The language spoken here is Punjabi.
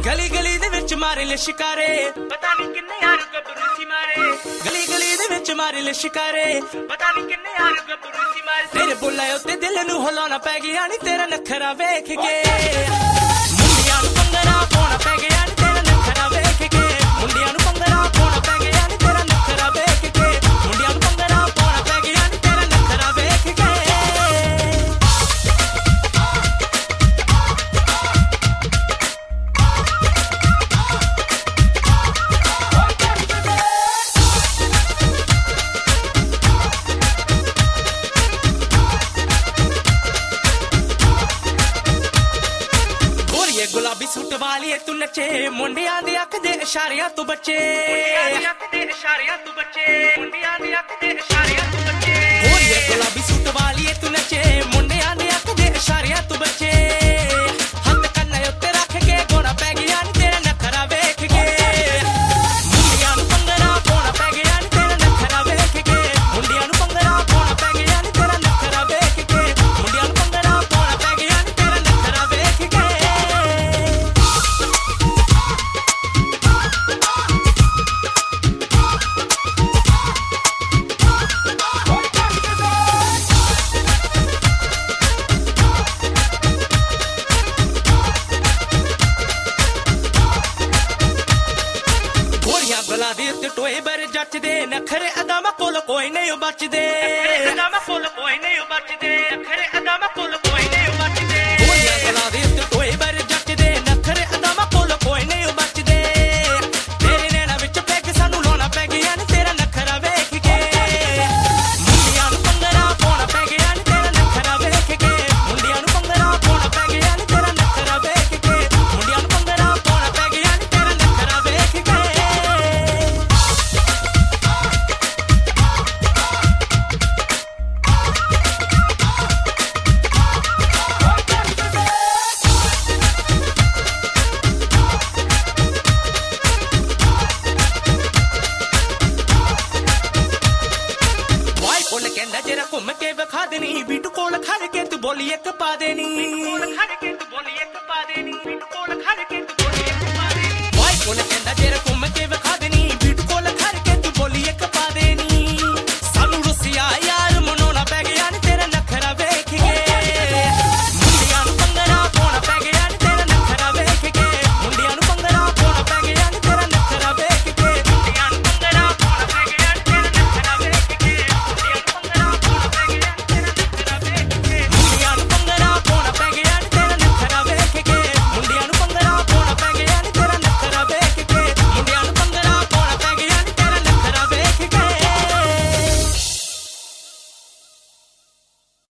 ਗਲੀ ਗਲੀ ਦੇ ਵਿੱਚ ਮਾਰੇ ਲੈ ਸ਼ਿਕਾਰੇ, ਪਤਾ ਨਹੀਂ ਕਿੰਨੇ ਯਾਰ ਗੱਭਰੂ ਸੀ ਮਾਰੇ। ਗਲੀ ਗਲੀ ਦੇ ਵਿੱਚ ਮਾਰੇ ਲੈ ਸ਼ਿਕਾਰੇ, ਪਤਾ ਨਹੀਂ ਕਿੰਨੇ ਯਾਰ ਗੱਭਰੂ ਸੀ ਮਾਰੇ। ਤੇਰੇ ਬੁੱਲੇ ਉੱਤੇ ਦਿਲ ਨੂੰ ਹਿਲਾਉਣਾ ਪੈ ਗਿਆ ਨੀ ਤੇਰਾ ਨਖਰਾ ਵੇਖ ਕੇ। ਮੁੰਡਿਆਂ ਨੂੰ ਪੰਗਰਾ ਪਾਉਣਾ ਪੈ ਗਿਆ ਨੀ ਤੇਰਾ ਨਖਰਾ ਵੇਖ ਕੇ। ਮੁੰਡਿਆਂ ਨੂੰ ਪੰਗਰਾ ਪਾਉਣਾ ਪੈ ਗਿਆ ਨੀ ਤੇਰਾ ਨਖਰਾ ਵੇਖ ਕੇ। ਮੁੰਡਿਆਂ ਨੂੰ ਪੰਗਰਾ ਪਾਉਣਾ ਪੈ ਗਿਆ ਨੀ ਤੇਰਾ ਨਖਰਾ ਵੇਖ ਕੇ। ਗੁਲਾਬੀ ਸੂਟ ਵਾਲੀਏ ਤੂੰ ਨੱਚੇ, ਮੁੰਡਿਆਂ ਦੀ ਅੱਖ ਦੇ ਇਸ਼ਾਰਿਆਂ ਤੋਂ ਬੱਚੇ। ਮੁੰਡਿਆਂ ਦੀ ਅੱਖ ਦੇ ਇਸ਼ਾਰਿਆਂ ਤੋਂ ਬੱਚੇ। ਮੁੰਡਿਆਂ ਦੀ ਅੱਖ ਦੇ ਇਸ਼ਾਰਿਆਂ ਤੋਂ ਬੱਚੇ। ਗੋਰੀਏ ਗੁਲਾਬੀ ਸੂਟ ਵਾਲੀਏ ਤੂੰ ਨੱਚੇ, ਮੁੰਡਿਆਂ ਦੀ ਅੱਖ ਦੇ ਇਸ਼ਾਰਿਆਂ ਤੋਂ ਬੱਚੇ। ਹੱਥ ਕੰਨਾਂ ਉੱਤੇ ਰੱਖ ਕੇ ਗੋਣਾ ਪੈ ਗਿਆ ਨੀ ਤੇਰਾ ਨਖਰਾ ਵੇਖ ਕੇ। ਮੁੰਡਿਆਂ ਨੂੰ ਪੰਗਰਾ ਪਾਉਣਾ ਪੈ ਗਿਆ ਨੀ ਤੇਰਾ ਨਖਰਾ ਵੇਖ ਕੇ। ਮੁੰਡਿਆਂ ਨੂੰ ਪੰਗਰਾ ਪਾਉਣਾ ਪੈ ਗਿਆ ਨੀ ਤੇਰਾ ਨਖਰਾ ਵੇਖ ਕੇ। ਮੁੰਡਿਆਂ ਨੂੰ ਪੰਗਰਾ ਪਾਉਣਾ ਪੈ ਗਿਆ ਨੀ ਤੇਰਾ ਨਖਰਾ ਵੇਖ ਕੇ। ਗਲਾ ਦੇ ਉੱਤੇ ਟੋਏ ਬਰ ਜੱਚਦੇ, ਨਖਰੇ ਅਦਾਮਾ ਕੋਲ ਕੋਈ ਨਹੀਂ ਬਚਦੇ। ਅਦਾਮਾ ਕੋਲ ਕੋਈ ਨਹੀਂ ਬਚਦੇ। ਨਖਰੇ ਅਦਾਮਾ ਕੋਲ ਕੋਈ ਨਹੀਂ ਬਚਦੇ। ਗੋਲੀਆਂ ਗਲਾ ਦੇ ਉੱਤੇ ਟੋਏ ਬਰ ਜੱਚਦੇ, ਨਖਰੇ ਅਦਾਮਾ ਕੋਲ ਕੋਈ ਨਹੀਂ ਬਚਦੇ। ਤੇਰੇ ਨੈਣਾ ਵਿੱਚ ਪੈਗ ਸਾਨੂੰ ਲਾਉਣਾ ਪੈ ਗਿਆ ਨੀ ਤੇਰਾ ਨਖਰਾ ਵੇਖ ਕੇ। ਮੁੰਡਿਆਂ ਨੂੰ ਪੰਗਰਾ ਪਾਉਣਾ ਪੈ ਗਿਆ ਨੀ ਤੇਰਾ ਨਖਰਾ ਵੇਖ ਕੇ। ਮੁੰਡਿਆਂ ਨੂੰ ਪੰਗਰਾ ਪਾਉਣਾ ਪੈ ਗਿਆ ਨੀ ਤੇਰਾ ਨਖਰਾ ਵੇਖ ਕੇ। ਮੁੰਡਿਆਂ ਨੂੰ ਪੰਗਰਾ ਪਾਉਣਾ ਪੈ ਗਿਆ ਨੀ ਤੇਰਾ ਨਖਰਾ ਵੇਖ ਕੇ। ਕਹਿੰਦਾ ਜਰਾ ਘੁੰਮ ਕੇ ਵਿਖਾ ਦੇਣੀ, ਬੀਟੂ ਕੋਲ ਖੜ ਕੇ ਤੂੰ ਬੋਲੀ ਇੱਕ ਪਾ ਦੇਣੀ।